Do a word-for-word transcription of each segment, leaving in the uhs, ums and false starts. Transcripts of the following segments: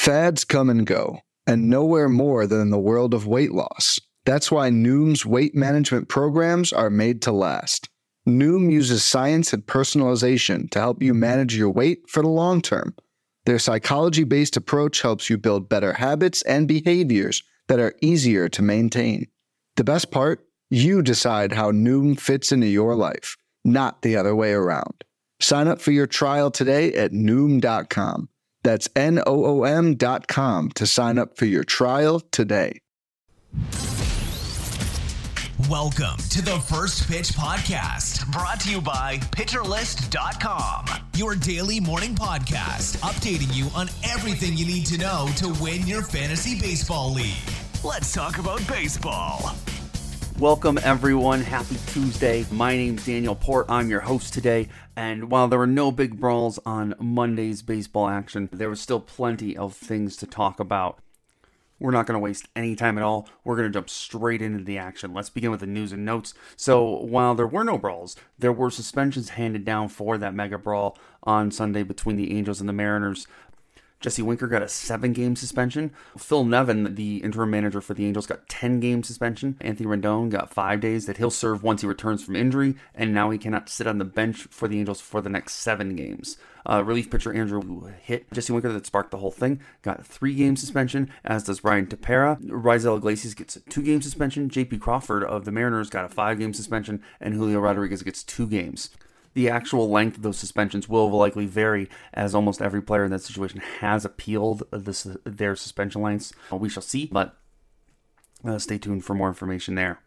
Fads come and go, and nowhere more than in the world of weight loss. That's why Noom's weight management programs are made to last. Noom uses science and personalization to help you manage your weight for the long term. Their psychology-based approach helps you build better habits and behaviors that are easier to maintain. The best part? You decide how Noom fits into your life, not the other way around. Sign up for your trial today at Noom dot com. That's N O O M dot com to sign up for your trial today. Welcome to the First Pitch Podcast, brought to you by Pitcher List dot com, your daily morning podcast, updating you on everything you need to know to win your fantasy baseball league. Let's talk about baseball. Welcome, everyone. Happy Tuesday. My name's Daniel Port. I'm your host today. And while there were no big brawls on Monday's baseball action, there was still plenty of things to talk about. We're not going to waste any time at all. We're going to jump straight into the action. Let's begin with the news and notes. So while there were no brawls, there were suspensions handed down for that mega brawl on Sunday between the Angels and the Mariners. Jesse Winker got a seven-game suspension. Phil Nevin, the interim manager for the Angels, got ten-game suspension. Anthony Rendon got five days that he'll serve once he returns from injury, and now he cannot sit on the bench for the Angels for the next seven games. Uh, relief pitcher Andrew who hit Jesse Winker that sparked the whole thing, got a three-game suspension, as does Ryan Tepera. Raisel Iglesias gets a two-game suspension. J P Crawford of the Mariners got a five-game suspension, and Julio Rodriguez gets two games. The actual length of those suspensions will likely vary, as almost every player in that situation has appealed this, their suspension lengths. We shall see, but uh, stay tuned for more information there.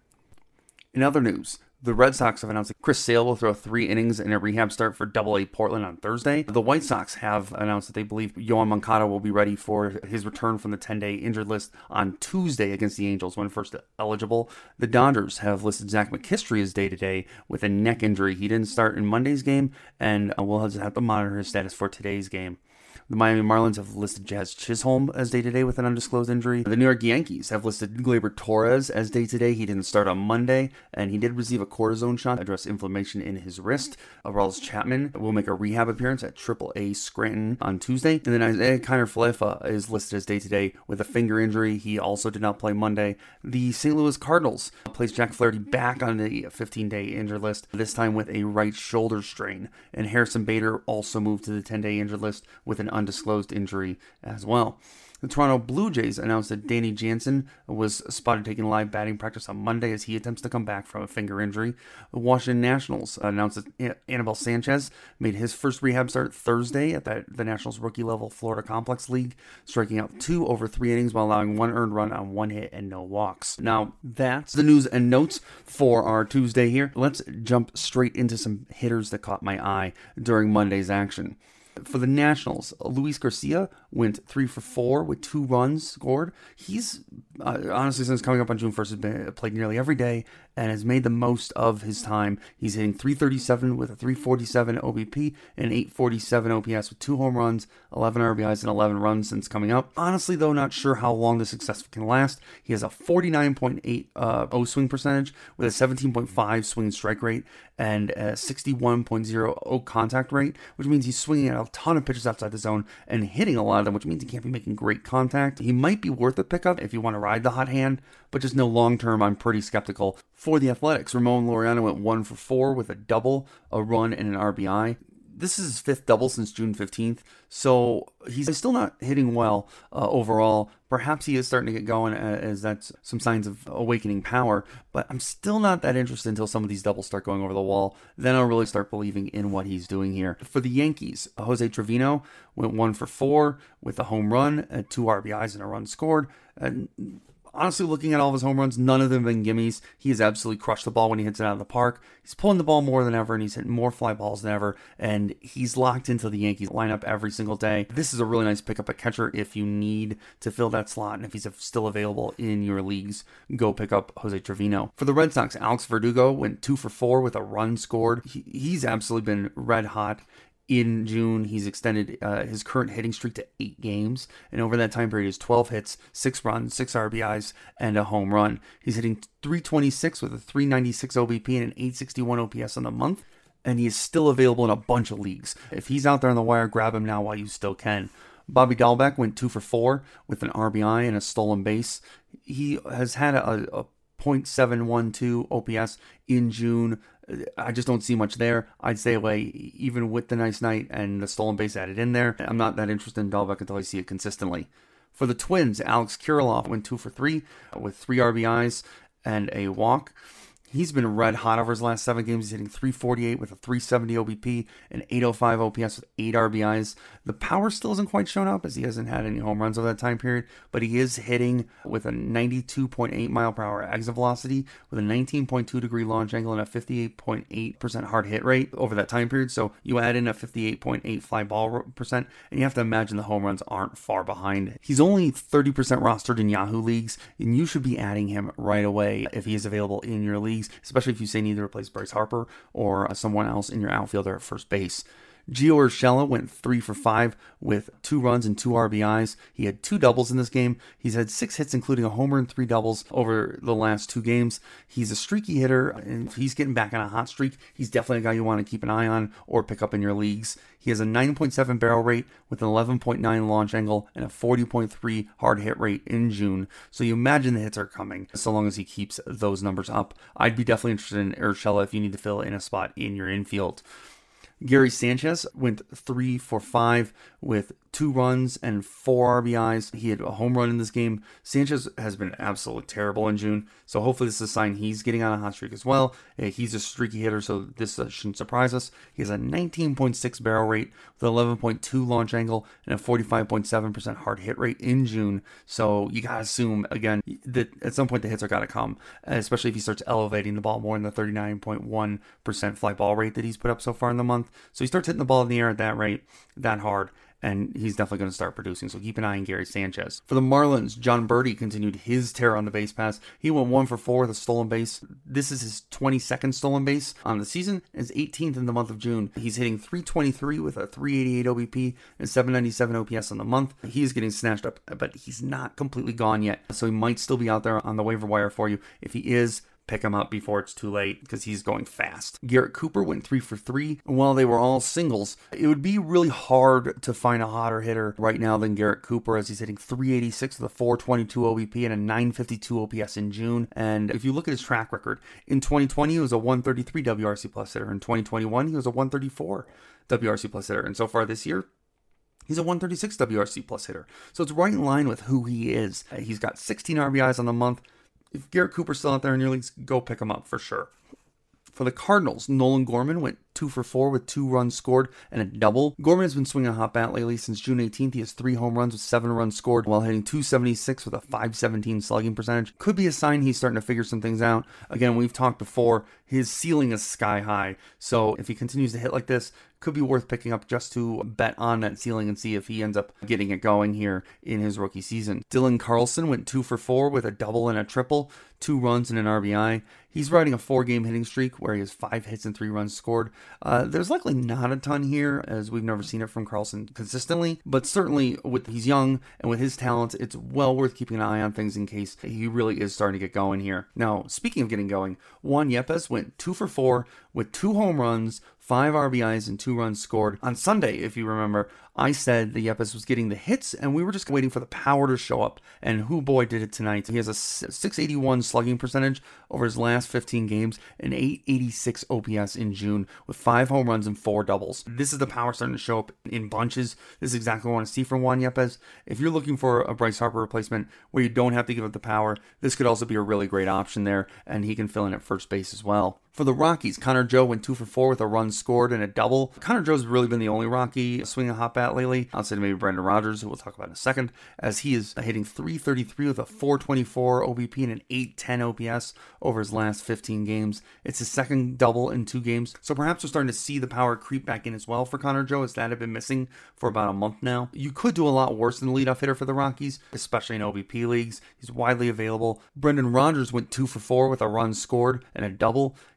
In other news, the Red Sox have announced that Chris Sale will throw three innings in a rehab start for Double A Portland on Thursday. The White Sox have announced that they believe Yoan Moncada will be ready for his return from the ten-day injured list on Tuesday against the Angels when first eligible. The Dodgers have listed Zach McKinstry as day-to-day with a neck injury. He didn't start in Monday's game, and we'll just have to monitor his status for today's game. The Miami Marlins have listed Jazz Chisholm as day-to-day with an undisclosed injury. The New York Yankees have listed Gleyber Torres as day-to-day. He didn't start on Monday, and he did receive a cortisone shot to address inflammation in his wrist. Aroldis Chapman will make a rehab appearance at Triple A Scranton on Tuesday. And then Isaiah Kiner-Falefa is listed as day-to-day with a finger injury. He also did not play Monday. The Saint Louis Cardinals placed Jack Flaherty back on the fifteen-day injured list, this time with a right shoulder strain. And Harrison Bader also moved to the ten-day injured list with an undisclosed injury as well. The Toronto Blue Jays announced that Danny Jansen was spotted taking live batting practice on Monday as he attempts to come back from a finger injury. The Washington Nationals announced that Anibal Sanchez made his first rehab start Thursday at the, the Nationals rookie-level Florida Complex League, striking out two over three innings while allowing one earned run on one hit and no walks. Now, that's the news and notes for our Tuesday here. Let's jump straight into some hitters that caught my eye during Monday's action. For the Nationals, Luis Garcia went three for four with two runs scored. He's, uh, honestly, since coming up on June first, has been played nearly every day and has made the most of his time. He's hitting three thirty-seven with a three forty-seven O B P and eight forty-seven O P S with two home runs, eleven R B Is, and eleven runs since coming up. Honestly, though, not sure how long this success can last. He has a forty-nine point eight uh, O swing percentage with a seventeen point five swing strike rate and a sixty-one point oh O contact rate, which means he's swinging at a ton of pitches outside the zone and hitting a lot of them, which means he can't be making great contact. He might be worth a pickup if you want to ride the hot hand, but just no long term, I'm pretty skeptical. For the Athletics, Ramon Laureano went one for four with a double, a run, and an R B I. This is his fifth double since June fifteenth, so he's still not hitting well uh, overall. Perhaps he is starting to get going as that's some signs of awakening power, but I'm still not that interested until some of these doubles start going over the wall. Then I'll really start believing in what he's doing here. For the Yankees, Jose Trevino went one for four with a home run, uh, two R B Is, and a run scored. And honestly, looking at all of his home runs, none of them have been gimmies. He has absolutely crushed the ball when he hits it out of the park. He's pulling the ball more than ever, and he's hitting more fly balls than ever, and he's locked into the Yankees lineup every single day. This is a really nice pickup at catcher if you need to fill that slot, and if he's still available in your leagues, go pick up Jose Trevino. For the Red Sox, Alex Verdugo went two for four with a run scored. He, he's absolutely been red hot. In June, he's extended uh, his current hitting streak to eight games, and over that time period, is twelve hits, six runs, six R B Is, and a home run. He's hitting three twenty-six with a three ninety-six O B P and an eight sixty-one O P S on the month, and he is still available in a bunch of leagues. If he's out there on the wire, grab him now while you still can. Bobby Dahlbeck went two for four with an R B I and a stolen base. He has had a, a point seven one two O P S in June. I just don't see much there. I'd stay away even with the nice night and the stolen base added in there. I'm not that interested in Dahlbeck until I see it consistently. For the Twins, Alex Kirilloff went two for three with three R B Is and a walk. He's been red hot over his last seven games. He's hitting three forty-eight with a three seventy O B P and eight oh five O P S with eight R B Is. The power still isn't quite shown up as he hasn't had any home runs over that time period, but he is hitting with a ninety-two point eight mile per hour exit velocity with a nineteen point two degree launch angle and a fifty-eight point eight percent hard hit rate over that time period. So you add in a fifty-eight point eight fly ball percent, and you have to imagine the home runs aren't far behind. He's only thirty percent rostered in Yahoo leagues, and you should be adding him right away if he is available in your leagues, especially if you say need to replace Bryce Harper or someone else in your outfielder at first base. Gio Urshela went three for five with two runs and two R B Is. He had two doubles in this game. He's had six hits, including a homer and three doubles over the last two games. He's a streaky hitter, and if he's getting back on a hot streak, he's definitely a guy you want to keep an eye on or pick up in your leagues. He has a nine point seven barrel rate with an eleven point nine launch angle and a forty point three hard hit rate in June. So you imagine the hits are coming so long as he keeps those numbers up. I'd be definitely interested in Urshela if you need to fill in a spot in your infield. Gary Sanchez went three for five with two runs and four R B Is. He had a home run in this game. Sanchez has been absolutely terrible in June, so hopefully this is a sign he's getting on a hot streak as well. He's a streaky hitter, so this shouldn't surprise us. He has a nineteen point six barrel rate with an eleven point two launch angle and a forty-five point seven percent hard hit rate in June. So you gotta assume again that at some point the hits are gotta come, especially if he starts elevating the ball more than the thirty-nine point one percent fly ball rate that he's put up so far in the month. So he starts hitting the ball in the air at that rate, that hard, and he's definitely going to start producing. So keep an eye on Gary Sanchez. For the Marlins, John Birdie continued his tear on the base pass. He went one for four with a stolen base. This is his twenty-second stolen base on the season, his eighteenth in the month of June. He's hitting three twenty-three with a three eighty-eight O B P and seven ninety-seven O P S on the month. He's getting snatched up, but he's not completely gone yet. So he might still be out there on the waiver wire for you. If he is, pick him up before it's too late because he's going fast. Garrett Cooper went three for three. And while they were all singles, it would be really hard to find a hotter hitter right now than Garrett Cooper, as he's hitting three eighty-six with a four twenty-two O B P and a nine fifty-two O P S in June. And if you look at his track record, in twenty twenty, he was a one thirty-three W R C plus hitter. In twenty twenty-one, he was a one thirty-four W R C plus hitter. And so far this year, he's a one thirty-six W R C plus hitter. So it's right in line with who he is. He's got sixteen R B Is on the month. If Garrett Cooper's still out there in your leagues, go pick him up for sure. For the Cardinals, Nolan Gorman went two for four with two runs scored and a double. Gorman has been swinging a hot bat lately. Since June eighteenth, he has three home runs with seven runs scored while hitting two seventy-six with a five seventeen slugging percentage. Could be a sign he's starting to figure some things out. Again, we've talked before, his ceiling is sky high. So if he continues to hit like this, could be worth picking up just to bet on that ceiling and see if he ends up getting it going here in his rookie season. Dylan Carlson went two for four with a double and a triple, two runs and an R B I. He's riding a four-game hitting streak where he has five hits and three runs scored. Uh, there's likely not a ton here, as we've never seen it from Carlson consistently, but certainly with he's young and with his talents, it's well worth keeping an eye on things in case he really is starting to get going here. Now, speaking of getting going, Juan Yepes went two for four with two home runs, five R B Is, and two runs scored. On Sunday, if you remember, I said the Yepes was getting the hits, and we were just waiting for the power to show up, and who boy did it tonight. He has a six eighty-one slugging percentage over his last fifteen games, and eight eighty-six O P S in June, with five home runs and four doubles. This is the power starting to show up in bunches. This is exactly what I want to see from Juan Yepes. If you're looking for a Bryce Harper replacement where you don't have to give up the power, this could also be a really great option there, and he can fill in at first base as well. For the Rockies, Connor Joe went two for four with a run scored and a double. Connor Joe's really been the only Rocky swinging a hot bat lately, outside of maybe Brendan Rodgers, who we'll talk about in a second, as he is hitting three thirty-three with a four twenty-four O B P and an eight ten O P S over his last fifteen games. It's his second double in two games, so perhaps we're starting to see the power creep back in as well for Connor Joe, as that had been missing for about a month now. You could do a lot worse than the leadoff hitter for the Rockies, especially in O B P leagues. He's widely available. Brendan Rodgers went two for four with a run scored and a double.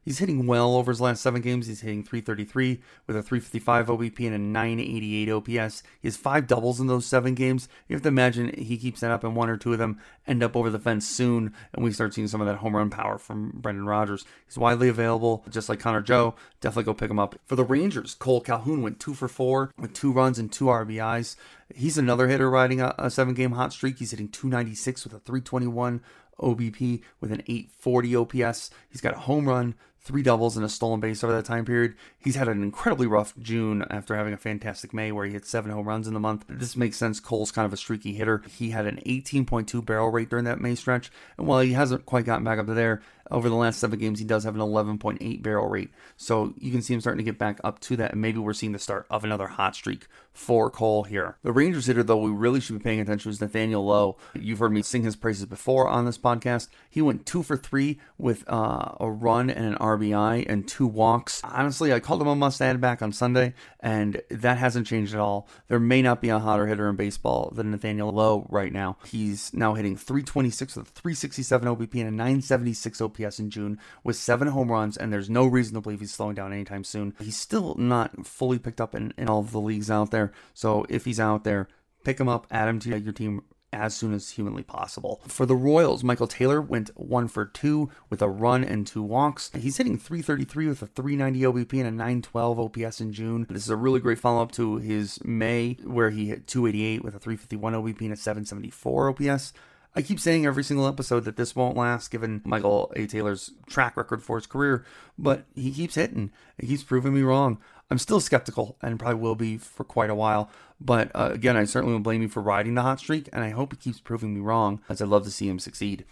He's hitting well over his last seven games. He's hitting three thirty-three with a three fifty-five O B P and a nine eighty-eight O P S. He has five doubles in those seven games. You have to imagine he keeps that up and one or two of them end up over the fence soon, and we start seeing some of that home run power from Brendan Rodgers. He's widely available, just like Connor Joe. Definitely go pick him up. For the Rangers, Cole Calhoun went two for four with two runs and two R B Is. He's another hitter riding a, a seven-game hot streak. He's hitting two ninety-six with a three twenty-one O B P with an eight forty O P S. He's got a home run, three doubles, and a stolen base over that time period. He's had an incredibly rough June after having a fantastic May where he hit seven home runs in the month. This makes sense. Cole's kind of a streaky hitter. He had an eighteen point two barrel rate during that May stretch, and while he hasn't quite gotten back up to there, over the last seven games, he does have an eleven point eight barrel rate. So you can see him starting to get back up to that, and maybe we're seeing the start of another hot streak for Cole here. The Rangers hitter, though, we really should be paying attention to is Nathaniel Lowe. You've heard me sing his praises before on this podcast. He went two for three with uh, a run and an R B I and two walks. Honestly, I called him a must-add back on Sunday, and that hasn't changed at all. There may not be a hotter hitter in baseball than Nathaniel Lowe right now. He's now hitting three twenty-six with a three sixty-seven O B P and a nine seventy-six O P S in June with seven home runs, and there's no reason to believe he's slowing down anytime soon. He's still not fully picked up in, in all of the leagues out there, so if he's out there, pick him up, add him to your team as soon as humanly possible. For the Royals, Michael Taylor went one for two with a run and two walks. He's hitting three thirty-three with a three ninety O B P and a nine twelve O P S in June. This is a really great follow-up to his May, where he hit two eighty-eight with a three fifty-one O B P and a seven seventy-four O P S. I keep saying every single episode that this won't last given Michael A. Taylor's track record for his career, but he keeps hitting. He keeps proving me wrong. I'm still skeptical and probably will be for quite a while, but uh, again, I certainly won't blame you for riding the hot streak, and I hope he keeps proving me wrong, as I'd love to see him succeed.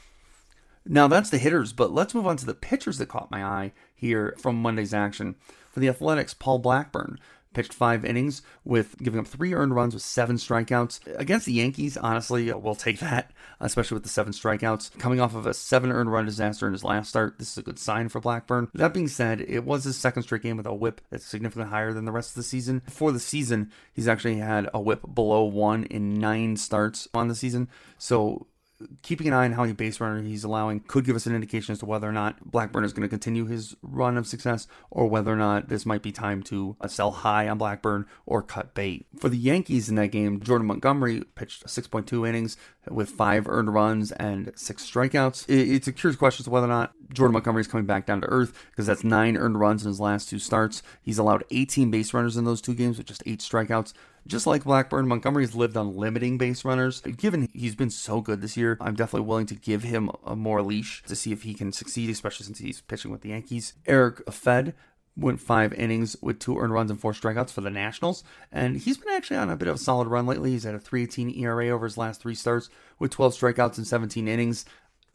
Now that's the hitters, but let's move on to the pitchers that caught my eye here from Monday's action. For the Athletics, Paul Blackburn pitched five innings with giving up three earned runs with seven strikeouts. Against the Yankees, honestly, we'll take that, especially with the seven strikeouts. Coming off of a seven earned run disaster in his last start, this is a good sign for Blackburn. That being said, it was his second straight game with a whip that's significantly higher than the rest of the season. For the season, he's actually had a whip below one in nine starts on the season. So keeping an eye on how many base runners he's allowing could give us an indication as to whether or not Blackburn is going to continue his run of success, or whether or not this might be time to uh, sell high on Blackburn or cut bait. For the Yankees in that game, Jordan Montgomery pitched six point two innings with five earned runs and six strikeouts. It's a curious question as to whether or not Jordan Montgomery is coming back down to earth, because that's nine earned runs in his last two starts. He's allowed eighteen base runners in those two games with just eight strikeouts. Just like Blackburn, Montgomery's lived on limiting base runners. Given he's been so good this year, I'm definitely willing to give him a more leash to see if he can succeed, especially since he's pitching with the Yankees. Eric Fed went five innings with two earned runs and four strikeouts for the Nationals, and he's been actually on a bit of a solid run lately. He's had a three eighteen E R A over his last three starts with twelve strikeouts and seventeen innings.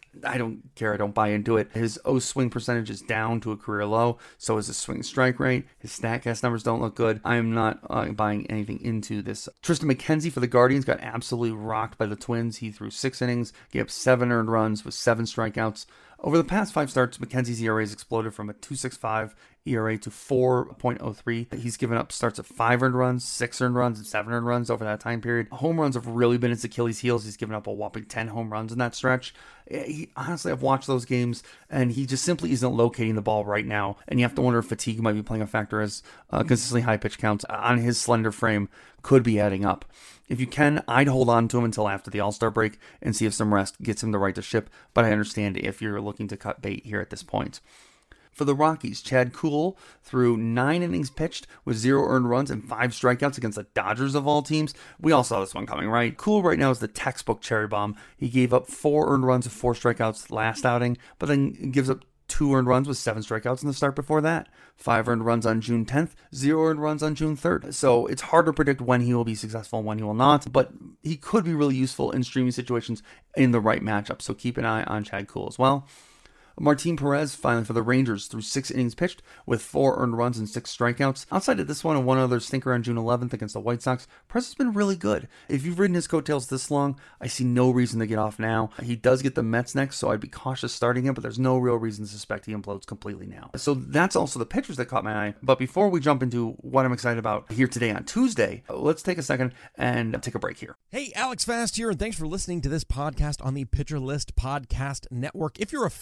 I don't care. I don't buy into it. His O swing percentage is down to a career low. So is his swing strike rate. His StatCast numbers don't look good. I am not uh, buying anything into this. Tristan McKenzie for the Guardians got absolutely rocked by the Twins. He threw six innings, gave up seven earned runs with seven strikeouts. Over the past five starts, McKenzie's E R A has exploded from a two point six five E R A to four point oh three. He's given up starts of five earned runs, six earned runs, and seven earned runs over that time period. Home runs have really been his Achilles' heels. He's given up a whopping ten home runs in that stretch. He, honestly, I've watched those games, and he just simply isn't locating the ball right now. And you have to wonder if fatigue might be playing a factor, as uh, consistently high pitch counts on his slender frame could be adding up. If you can, I'd hold on to him until after the All-Star break and see if some rest gets him the right to ship, but I understand if you're looking to cut bait here at this point. For the Rockies, Chad Kuhl threw nine innings pitched with zero earned runs and five strikeouts against the Dodgers of all teams. We all saw this one coming, right? Kuhl right now is the textbook cherry bomb. He gave up four earned runs and four strikeouts last outing, but then gives up two earned runs with seven strikeouts in the start before that. Five earned runs on June tenth, zero earned runs on June third. So it's hard to predict when he will be successful and when he will not, but he could be really useful in streaming situations in the right matchup. So keep an eye on Chad Kuhl as well. Martin Perez, finally for the Rangers, threw six innings pitched with four earned runs and six strikeouts. Outside of this one and one other stinker on June eleventh against the White Sox, Perez has been really good. If you've ridden his coattails this long, I see no reason to get off now. He does get the Mets next, so I'd be cautious starting him, but there's no real reason to suspect he implodes completely now. So that's also the pitchers that caught my eye. But before we jump into what I'm excited about here today on Tuesday, let's take a second and take a break here. Hey, Alex Fast here, and thanks for listening to this podcast on the Pitcher List Podcast Network. If you're a fan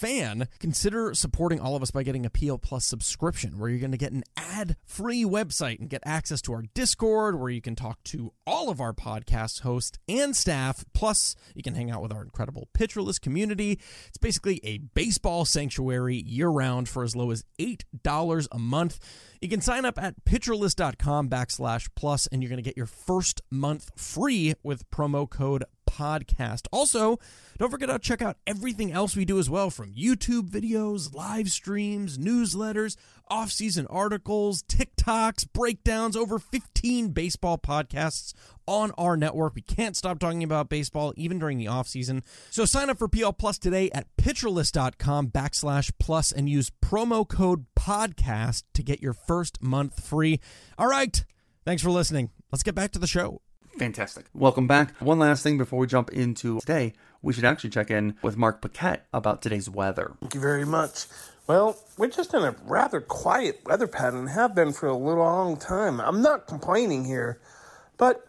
one, consider supporting all of us by getting a P L Plus subscription, where you're going to get an ad-free website and get access to our Discord, where you can talk to all of our podcast hosts and staff. Plus, you can hang out with our incredible Pitcher List community. It's basically a baseball sanctuary year-round for as low as eight dollars a month. You can sign up at pitcherlist.com backslash plus, and you're going to get your first month free with promo code podcast. Also, don't forget to check out everything else we do as well, from YouTube videos, live streams, newsletters, off-season articles, TikToks, breakdowns, over fifteen baseball podcasts on our network. We can't stop talking about baseball even during the off-season. So sign up for P L Plus today at pitcherlist.com backslash plus and use promo code podcast to get your first month free. All right. Thanks for listening. Let's get back to the show. Fantastic. Welcome back. One last thing before we jump into today, we should actually check in with Mark Paquette about today's weather. Thank you very much. Well, we're just in a rather quiet weather pattern and have been for a little long time. I'm not complaining here, but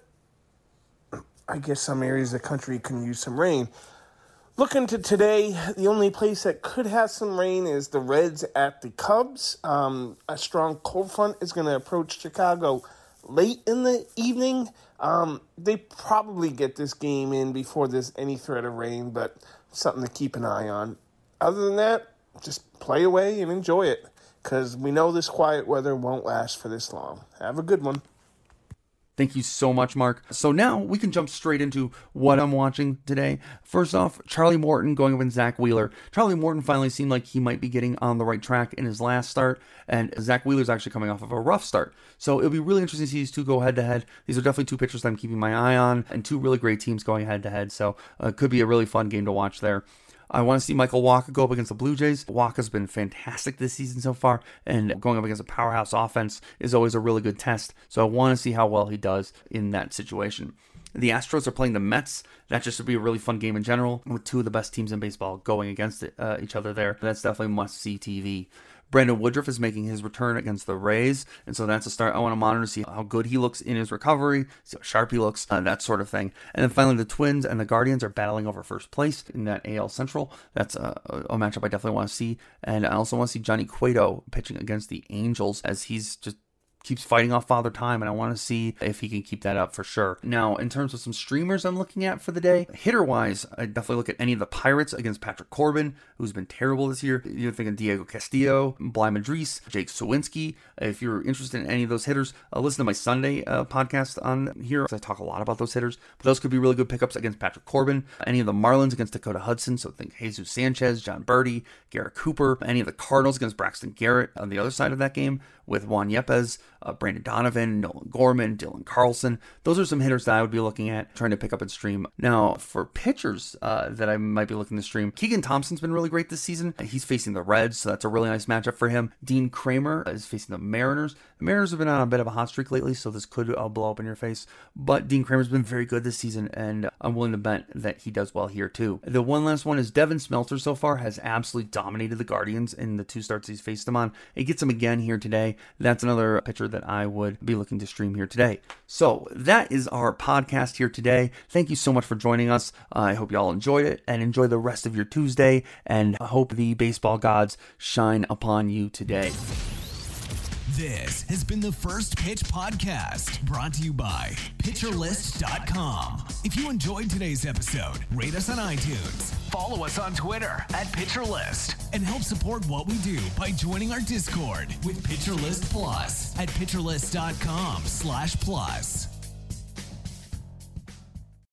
I guess some areas of the country can use some rain. Looking to today, the only place that could have some rain is the Reds at the Cubs. Um, a strong cold front is going to approach Chicago late in the evening. Um, they probably get this game in before there's any threat of rain, but something to keep an eye on. Other than that, just play away and enjoy it, because we know this quiet weather won't last for this long. Have a good one. Thank you so much, Mark. So now we can jump straight into what I'm watching today. First off, Charlie Morton going up against Zach Wheeler. Charlie Morton finally seemed like he might be getting on the right track in his last start, and Zach Wheeler's actually coming off of a rough start. So it'll be really interesting to see these two go head-to-head. These are definitely two pitchers that I'm keeping my eye on, and two really great teams going head-to-head. So uh, it could be a really fun game to watch there. I want to see Michael Wacha go up against the Blue Jays. Wacha's been fantastic this season so far, and going up against a powerhouse offense is always a really good test. So I want to see how well he does in that situation. The Astros are playing the Mets. That just would be a really fun game in general, with two of the best teams in baseball going against it, uh, each other there. That's definitely must-see T V. Brandon Woodruff is making his return against the Rays, and so that's a start I want to monitor to see how good he looks in his recovery, see how sharp he looks, uh, that sort of thing. And then finally, the Twins and the Guardians are battling over first place in that A L Central. That's a, a matchup I definitely want to see. And I also want to see Johnny Cueto pitching against the Angels, as he's just keeps fighting off Father Time, and I want to see if he can keep that up for sure. Now, in terms of some streamers I'm looking at for the day, hitter-wise, I definitely look at any of the Pirates against Patrick Corbin, who's been terrible this year. You're thinking Diego Castillo, Bly Madris, Jake Sawinski. If you're interested in any of those hitters, uh, listen to my Sunday uh, podcast on here, because I talk a lot about those hitters, but those could be really good pickups against Patrick Corbin. Any of the Marlins against Dakota Hudson, so think Jesus Sanchez, John Birdie, Garrett Cooper. Any of the Cardinals against Braxton Garrett on the other side of that game, with Juan Yepes, uh, Brandon Donovan, Nolan Gorman, Dylan Carlson. Those are some hitters that I would be looking at, trying to pick up and stream. Now, for pitchers uh, that I might be looking to stream, Keegan Thompson's been really great this season. He's facing the Reds, so that's a really nice matchup for him. Dean Kramer is facing the Mariners. The Mariners have been on a bit of a hot streak lately, so this could uh, blow up in your face. But Dean Kramer's been very good this season, and I'm willing to bet that he does well here too. The one last one is Devin Smeltzer so far has absolutely dominated the Guardians in the two starts he's faced them on. He gets them again here today. That's another pitcher that I would be looking to stream here today. So that is our podcast here today. Thank you so much for joining us. Uh, I hope you all enjoyed it, and enjoy the rest of your Tuesday, and I hope the baseball gods shine upon you today. This has been the First Pitch Podcast, brought to you by pitcher list dot com. If you enjoyed today's episode, rate us on iTunes, follow us on Twitter at PitcherList, and help support what we do by joining our Discord with PitcherList Plus at pitcher list dot com slash plus.